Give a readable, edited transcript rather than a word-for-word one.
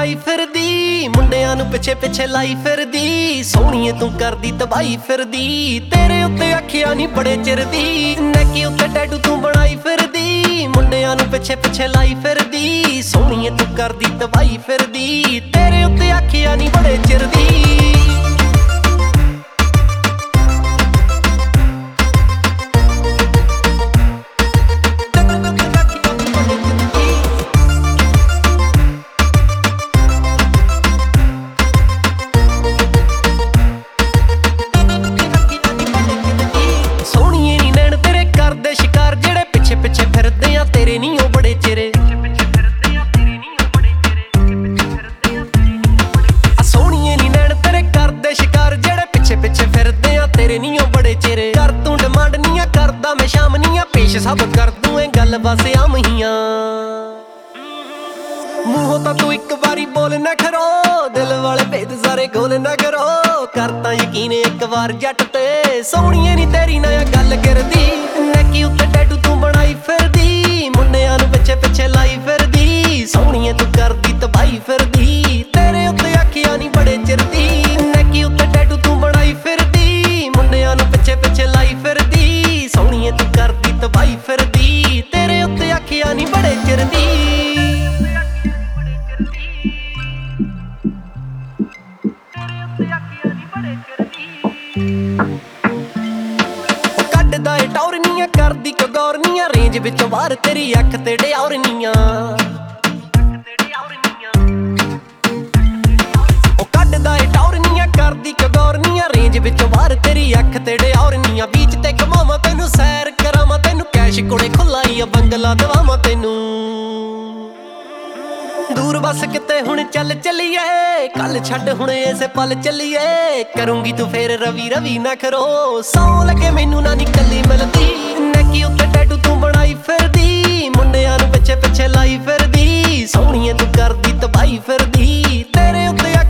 ਬਣਾਈ ਫਿਰਦੀ, ਮੁੰਡਿਆਂ ਨੂੰ ਪਿੱਛੇ ਪਿੱਛੇ ਲਾਈ ਫਿਰਦੀ। ਸੋਹਣੀਏ ਤੂੰ ਕਰਦੀ ਤਬਾਈ ਫਿਰਦੀ, ਤੇਰੇ ਉੱਤੇ ਅੱਖੀਆਂ ਨਹੀਂ ਬੜੇ ਚਿਰ ਦੀ। ਨੈਕੀ ਉੱਤੇ ਟੈਟੂ ਤੂੰ ਬਣਾਈ ਫਿਰਦੀ, ਮੁੰਡਿਆਂ ਨੂੰ ਪਿੱਛੇ ਪਿੱਛੇ ਲਾਈ ਫਿਰਦੀ। ਸੋਹਣੀਏ ਤੂੰ ਕਰਦੀ ਤਬਾਈ ਫਿਰਦੀ, ਤੇਰੇ ਉੱਤੇ ਅੱਖੀਆਂ ਨਹੀਂ ਬੜੇ ਚਿਰ ਦੀ। ਸ਼ਿਕਾਰ ਜਿਹੜੇ ਪਿੱਛੇ ਪਿੱਛੇ ਫਿਰਦੇ ਆ ਤੇਰੇ ਨੀ ਉਹ ਬੜੇ ਚਿਹਰੇ। ਸੋਹਣੀਏ ਨੀ ਨੈਣ ਤੇਰੇ ਕਰਦੇ ਸ਼ਿਕਾਰ ਜਿਹੜੇ ਪਿੱਛੇ ਪਿੱਛੇ ਫਿਰਦੇ ਆ ਤੇਰੇ ਨੀ ਉਹ ਬੜੇ ਚਿਹਰੇ। ਕਰ ਤੂੰ ਡਿਮਾਂਡ ਨੀ ਆ ਕਰਦਾ ਮੈਂ ਸ਼ਾਮ ਨੀ ਆ, ਪੇਸ਼ ਸਭ ਕਰ ਦੂੰ ਇਹ ਗੱਲ ਬਸ ਆਮ ਹੀਆਂ। ਮੂੰਹੋਂ ਤਾਂ ਤੂੰ ਇੱਕ ਵਾਰੀ ਬੋਲ ਨਾ ਖਰੋ, ਦਿਲ ਵਾਲੇ ਭੇਦ ਸਾਰੇ ਖੋਲ ਨਾ ਕਰੋ। ਕਰ ਤਾਂ ਯਕੀਨ ਇੱਕ ਵਾਰ ਜੱਟ ਤੇ, ਸੋਹਣੀਏ ਨੀ ਤੇਰੀ ਨਾ ਗੱਲ ਕਰਦੀ। ਨੈਕੀ ਉੱਤੇ ਟੈਟੂ ਤੂੰ ਬਣਾਈ ਫਿਰਦੀ, ਮੁੰਡਿਆਂ ਨੂੰ ਪਿੱਛੇ ਪਿੱਛੇ ਲਾਈ ਫਿਰਦੀ। ਸੋਹਣੀਏ ਤੂੰ ਕਰਦੀ ਤਬਾਈ ਫਿਰਦੀ, ਤੇਰੇ ਉੱਤੇ ਅੱਖੀਆਂ ਨੀ ਬੜੇ ਚਿਰ ਦੀ। ਨੈਕੀ ਉੱਤੇ ਟੈਟੂ ਤੂੰ ਬਣਾਈ ਫਿਰਦੀ, ਮੁੰਡਿਆਂ ਨੂੰ ਪਿੱਛੇ ਪਿੱਛੇ ਲਾਈ ਫਿਰਦੀ। ਸੋਹਣੀਏ ਤੂੰ ਕਰਦੀ ਤਬਾਈ ਫਿਰਦੀ, ਤੇਰੇ ਉੱਤੇ ਅੱਖੀਆਂ ਨੀ ਬੜੇ ਚਿਰ ਦੀ। ਕੱਢਦਾ ਏ ਟੌਰਨੀਆਂ ਕਰਦੀ ਕਗੌਰਨੀਆਂ, ਰੇਂਜ ਵਿੱਚੋਂ ਬਾਹਰ ਤੇਰੀ ਅੱਖ ਤੇ ਡਿਆਉਰਨੀਆਂ। ਉਹ ਕੱਢਦਾ ਏ ਟੌਰਨੀਆਂ ਕਰਦੀ ਕਗੌਰਨੀਆਂ, ਰੇਂਜ ਵਿੱਚੋਂ ਬਾਹਰ ਤੇਰੀ ਅੱਖ ਤੇ ਡਿਆਉਰਨੀਆਂ। ਬੀਚ ਤੇ ਘਮਾਵਾਂ ਤੈਨੂੰ ਸੈਰ ਕਰਾਵਾਂ, ਤੈਨੂੰ ਕੈਸ਼ ਕੋਲੇ ਖੁੱਲਾ ਈ ਬੰਗਲਾ ਦਵਾਵਾਂ ਤੈਨੂੰ। ਦੂਰ ਬਸ ਕਿਤੇ ਹੁਣ ਚੱਲ ਚੱਲੀਏ, ਕੱਲ ਛੱਡ ਹੁਣ ਇਸੇ ਪਲ ਚੱਲੀਏ। ਕਰੂੰਗੀ ਤੂੰ ਫੇਰ ਰਵੀ ਰਵੀ ਨਾ ਕਰੋ, ਸੌ ਲੱਗੇ ਮੈਨੂੰ ਨਾ ਨਿਕਲੀ ਮਿਲਦੀ। ਨੈਕੀ ਉੱਤੇ ਟੈਟੂ ਤੂੰ ਬਣਾਈ ਫਿਰਦੀ, ਮੁੰਡਿਆਂ ਨੂੰ ਪਿੱਛੇ ਪਿੱਛੇ ਲਾਈ ਫਿਰਦੀ। ਸੋਹਣੀਏ ਤੂੰ ਕਰਦੀ ਤਬਾਈ ਫਿਰਦੀ, ਤੇਰੇ ਉੱਤੇ